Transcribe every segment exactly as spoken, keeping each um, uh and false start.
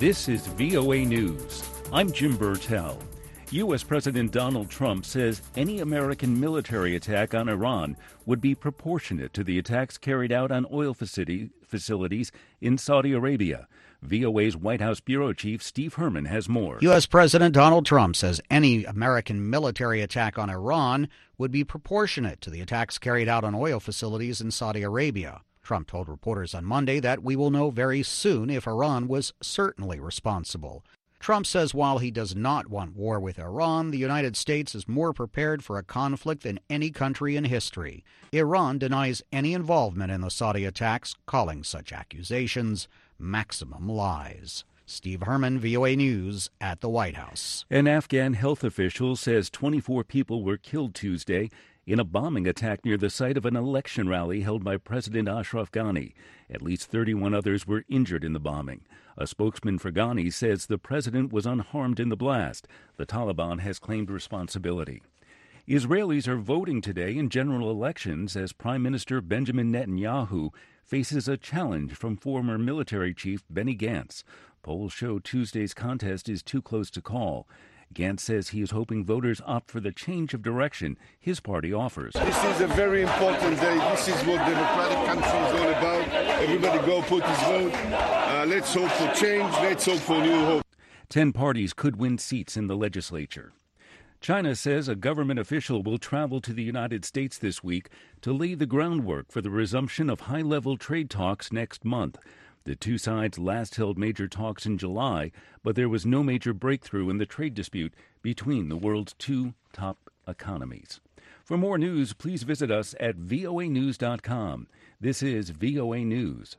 This is V O A News. I'm Jim Burtell. U S. President Donald Trump says any American military attack on Iran would be proportionate to the attacks carried out on oil facilities in Saudi Arabia. V O A's White House Bureau Chief Steve Herman has more. U S. President Donald Trump says any American military attack on Iran would be proportionate to the attacks carried out on oil facilities in Saudi Arabia. Trump told reporters on Monday that we will know very soon if Iran was certainly responsible. Trump says while he does not want war with Iran, the United States is more prepared for a conflict than any country in history. Iran denies any involvement in the Saudi attacks, calling such accusations maximum lies. Steve Herman, V O A News, at the White House. An Afghan health official says twenty-four people were killed Tuesday in a bombing attack near the site of an election rally held by President Ashraf Ghani. At least thirty-one others were injured in the bombing. A spokesman for Ghani says the president was unharmed in the blast. The Taliban has claimed responsibility. Israelis are voting today in general elections as Prime Minister Benjamin Netanyahu faces a challenge from former military chief Benny Gantz. Polls show Tuesday's contest is too close to call. Gantz says he is hoping voters opt for the change of direction his party offers. This is a very important day. This is what democratic country is all about. Everybody go put his vote. Uh, let's hope for change. Let's hope for new hope. Ten parties could win seats in the legislature. China says a government official will travel to the United States this week to lay the groundwork for the resumption of high-level trade talks next month. The two sides last held major talks in July, but there was no major breakthrough in the trade dispute between the world's two top economies. For more news, please visit us at V O A news dot com. This is V O A News.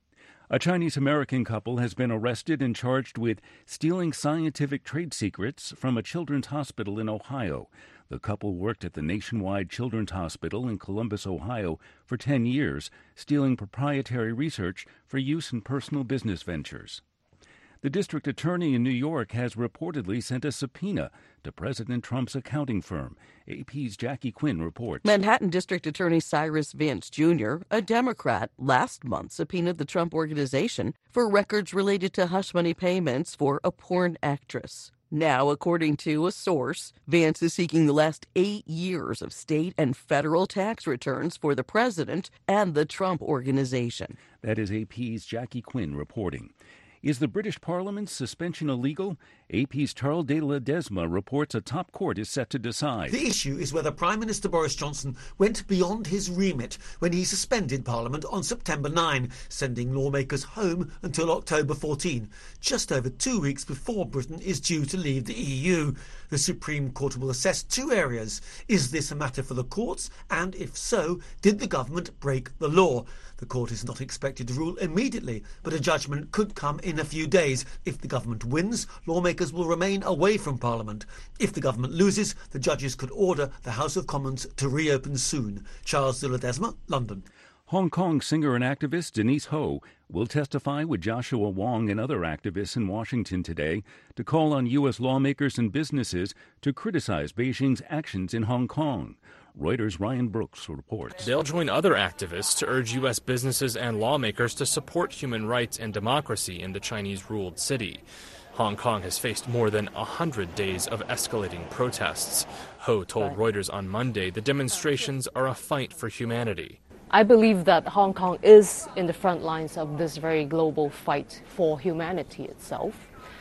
A Chinese-American couple has been arrested and charged with stealing scientific trade secrets from a children's hospital in Ohio. The couple worked at the Nationwide Children's Hospital in Columbus, Ohio, for ten years, stealing proprietary research for use in personal business ventures. The district attorney in New York has reportedly sent a subpoena to President Trump's accounting firm. A P's Jackie Quinn reports. Manhattan District Attorney Cyrus Vance Junior, a Democrat, last month subpoenaed the Trump Organization for records related to hush money payments for a porn actress. Now, according to a source, Vance is seeking the last eight years of state and federal tax returns for the president and the Trump Organization. That is A P's Jackie Quinn reporting. Is the British Parliament's suspension illegal? A P's Charles de Ledesma reports a top court is set to decide. The issue is whether Prime Minister Boris Johnson went beyond his remit when he suspended Parliament on September ninth, sending lawmakers home until October fourteenth, just over two weeks before Britain is due to leave the E U. The Supreme Court will assess two areas. Is this a matter for the courts? And if so, did the government break the law? The court is not expected to rule immediately, but a judgment could come in a few days. If the government wins, lawmakers will remain away from Parliament. If the government loses, the judges could order the House of Commons to reopen soon. Charles de Ledesma, London. Hong Kong singer and activist Denise Ho will testify with Joshua Wong and other activists in Washington today to call on U S lawmakers and businesses to criticize Beijing's actions in Hong Kong. Reuters' Ryan Brooks reports. They'll join other activists to urge U S businesses and lawmakers to support human rights and democracy in the Chinese-ruled city. Hong Kong has faced more than one hundred days of escalating protests. Ho told Reuters on Monday the demonstrations are a fight for humanity. I believe that Hong Kong is in the front lines of this very global fight for humanity itself.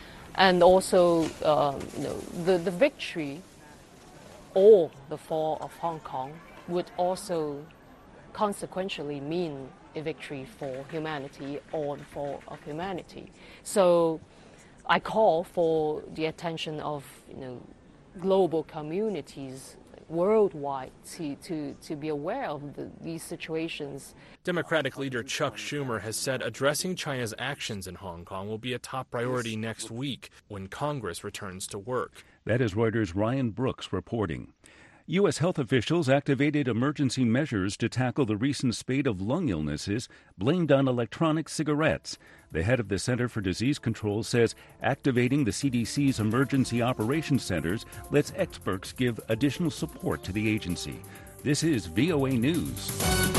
And also, um, you know, the, the victory or the fall of Hong Kong would also consequentially mean a victory for humanity or the fall of humanity. So I call for the attention of, you know, global communities worldwide to, to, to be aware of the, these situations. Democratic leader Chuck Schumer has said addressing China's actions in Hong Kong will be a top priority next week when Congress returns to work. That is Reuters' Ryan Brooks reporting. U S health officials activated emergency measures to tackle the recent spate of lung illnesses blamed on electronic cigarettes. The head of the Center for Disease Control says activating the C D C's emergency operations centers lets experts give additional support to the agency. This is V O A News.